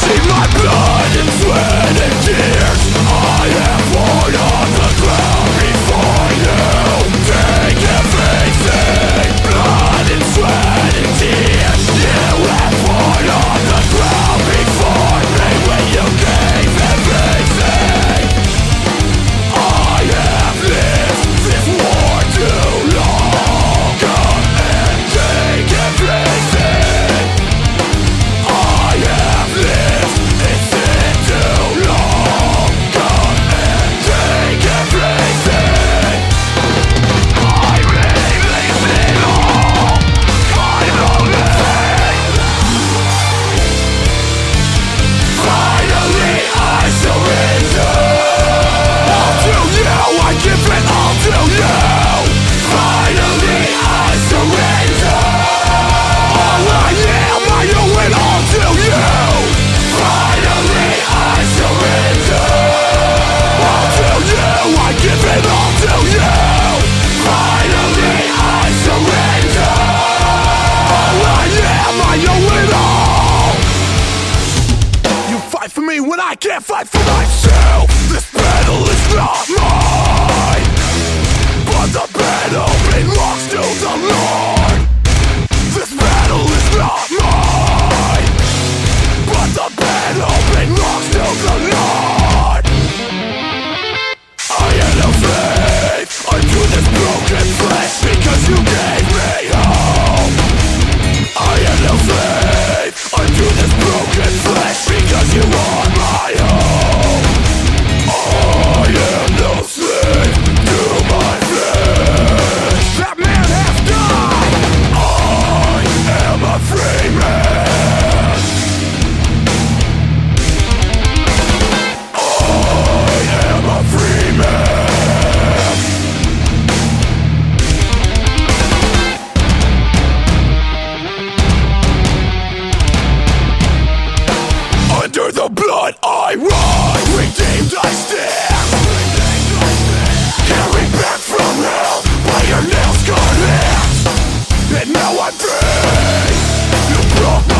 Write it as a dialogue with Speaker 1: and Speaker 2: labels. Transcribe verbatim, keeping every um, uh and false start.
Speaker 1: I can't fight for myself. This battle is not mine, but the battle belongs to the Lord. This battle is not mine, but the battle belongs to the Lord. I had no faith unto this broken flesh because you gave me hope. I had no faith unto this broken flesh because you are my hope. I am no slave to my flesh. That man has died. I am a free man. I am a free man. Under the blood I rise, redeemed I stand. Carried back from hell by your nail-scarred hands, and now I'm free. You broke my